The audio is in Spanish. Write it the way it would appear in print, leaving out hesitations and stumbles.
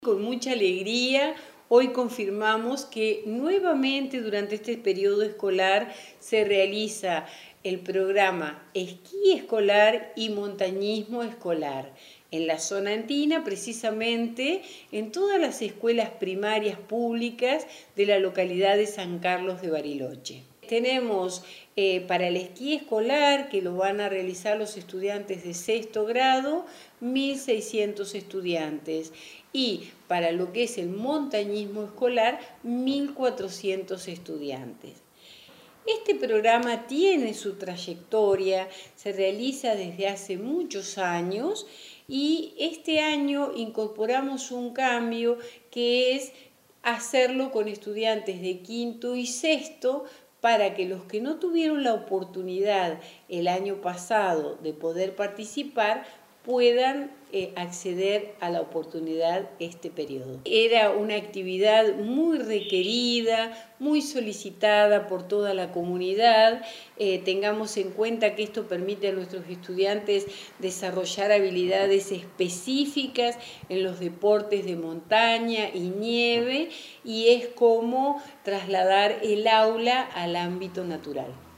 Con mucha alegría, hoy confirmamos que nuevamente durante este periodo escolar se realiza el programa Esquí Escolar y Montañismo Escolar en la zona andina, precisamente en todas las escuelas primarias públicas de la localidad de San Carlos de Bariloche. Tenemos para el esquí escolar, que lo van a realizar los estudiantes de sexto grado, 1.600 estudiantes. Y para lo que es el montañismo escolar, 1.400 estudiantes. Este programa tiene su trayectoria, se realiza desde hace muchos años y este año incorporamos un cambio que es hacerlo con estudiantes de quinto y sexto para que los que no tuvieron la oportunidad el año pasado de poder participar puedan acceder a la oportunidad este periodo. Era una actividad muy requerida, muy solicitada por toda la comunidad. Tengamos en cuenta que esto permite a nuestros estudiantes desarrollar habilidades específicas en los deportes de montaña y nieve, y es como trasladar el aula al ámbito natural.